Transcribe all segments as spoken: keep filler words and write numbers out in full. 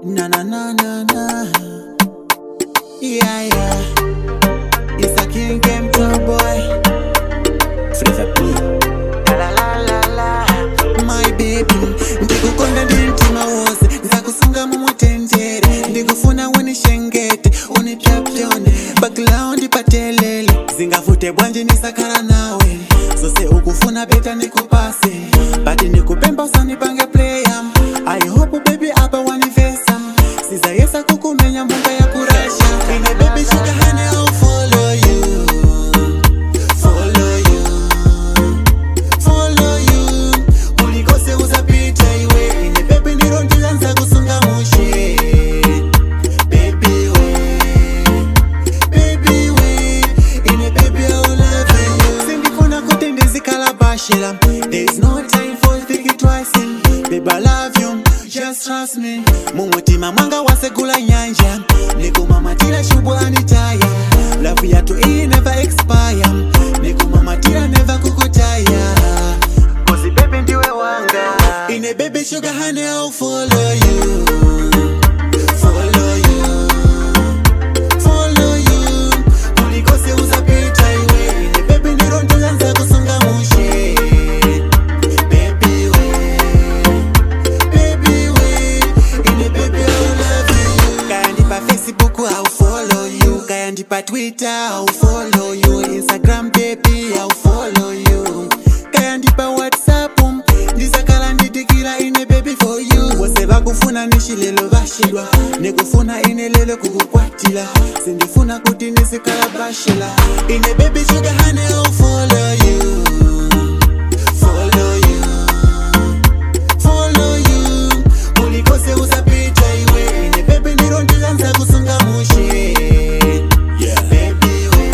Na na na na na. Yeah yeah. It's a king game to boy. Flavor P. La la la la. My baby, ndikukonda ndintima wose, ndakusunga mumutenjere, ndikufuna unishengete, unipyapyone, bakla undipatelele, zingafute bwanje nisakara nawe, zose ukufuna beta nikupase, bati nikupemba usanipange playa. I hope baby apa wanivesa, siza yesa kukumenya mbunga ya kurasha. Ine baby sugar honey, I'll follow you, follow you, follow you. Ulikose uzapita iwe, ine baby nironjilanza kusunga mushe. Baby we, baby we, ine baby I'll love you. Sindifuna kutendezi kalabashela, there's no time for thinking twice in. Baby I love you, just trust me. Mumutima mwanga wasegula nyanja, nikumamatira shubu anitaya. Love yatu I never expire, nikumamatira never kukutaya. Cause baby ndiwe wanga. Ine baby sugar honey, I'll follow you, follow you, follow you. Ulikose uzapita iwe, ine baby nironjilanza kusunga mushe. Baby we, baby we, ine baby I'll love you. Kaya ndipa Facebook I'll follow you, kaya ndipa Twitter I'll follow you, Instagram baby I'll follow you, kaya ndipa WhatsApp ndisakala nditikira ine baby for you. Wose bakufuna nishilelo bashilwa, nikufuna ine lelo kukukwatila, sindifuna kuti nisikala bashila. Ine baby sugar honey, I'll follow you, follow you, follow you. Ulikose uzapita iwe, ine baby nironjilanza kusunga mushe. Baby we,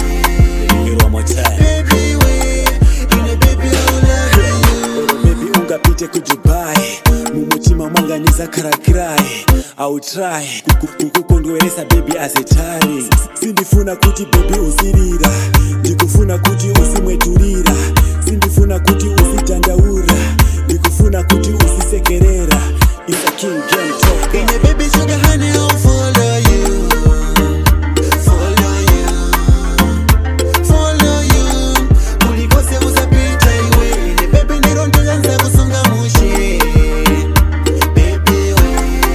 baby we, ine baby I'll love you. Baby ungapite ku Dubai, mumutima mwanga nizakarakirai. I'll try kukukondweresa baby azetari. Sindifuna kuti baby usirira, ndikufuna kuti usimweturira. Sindifuna kuti usitandaura, ndikufuna kuti usisekerera. It's a king game talk. Ine baby sugar honey, I'll follow you, follow you, follow you. Ulikose uzapita iwe, ine baby nironjilanza kusunga mushe. Baby we,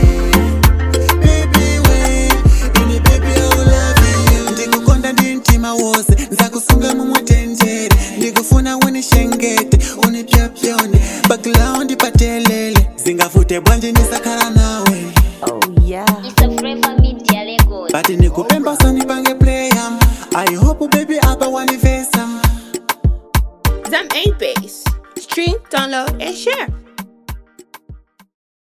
baby we, ine baby I'll love you. Ndikukonda ndintima wose, nzakusunga mumutenjere, ndikufuna unishengete, unipyapyone, bakla undipatelele, zingafute bwanje nisakara nawe. Oh yeah. It's a Flavor Media Record. Bati nikupemba usanipange playa. I hope baby apa wanivesa. Zam ain't base. Stream, download, and share.